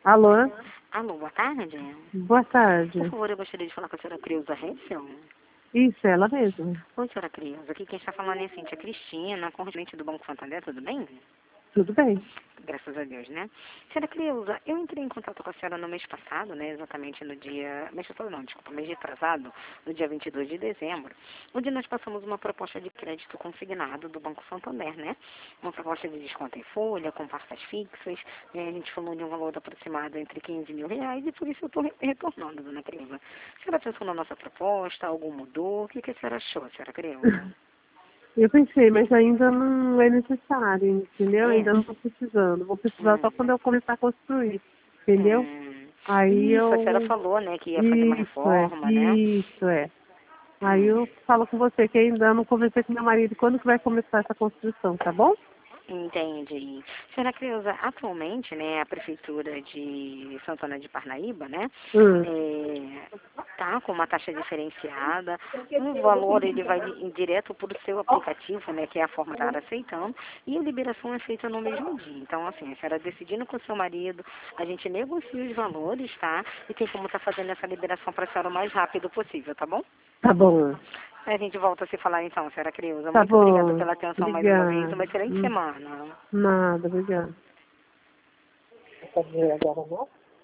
Alô? Alô, boa tarde. Boa tarde. Por favor, eu gostaria de falar com a senhora Creuza Hessel. Isso, ela mesma. Oi, senhora Creuza. Aqui quem está falando é a Cíntia Cristina, correspondente do Banco Santander, tudo bem? Tudo bem. Graças a Deus, né? Senhora Creuza, eu entrei em contato com a senhora no mês passado, né? Exatamente no dia... Mês passado não, desculpa, mês retrasado, no dia 22 de dezembro, onde nós passamos uma proposta de crédito consignado do Banco Santander, né? Uma proposta de desconto em folha, com parcelas fixas, né? A gente falou de um valor aproximado entre 15 mil reais e por isso eu estou retornando, dona Creuza. A senhora pensou na nossa proposta? Algo mudou? O que a senhora achou, senhora Creuza? Eu pensei, mas ainda não é necessário, entendeu? É? Ainda não estou precisando. Vou precisar só Hum. quando eu começar a construir, entendeu? Hum. Aí Isso, a senhora eu... falou, né, que ia fazer uma reforma, né? Isso é. Aí Hum. eu falo com você que ainda não conversei com meu marido quando que vai começar essa construção, tá bom? Entendi. Senhora Creuza, atualmente, né, a Prefeitura de Santana de Parnaíba, né, Hum. tá com uma taxa diferenciada, o valor ele vai direto para o seu aplicativo, né, que é a forma de estar aceitando, e a liberação é feita no mesmo dia. Então, assim, a senhora decidindo com o seu marido, a gente negocia os valores, tá? E tem como estar fazendo essa liberação para a senhora o mais rápido possível, tá bom? Tá bom. A gente volta a se falar então, senhora Creuza. Tá Muito obrigada bom. pela atenção mais uma vez. Obrigada. Uma excelente semana. Nada, obrigada. Pode ver agora, né?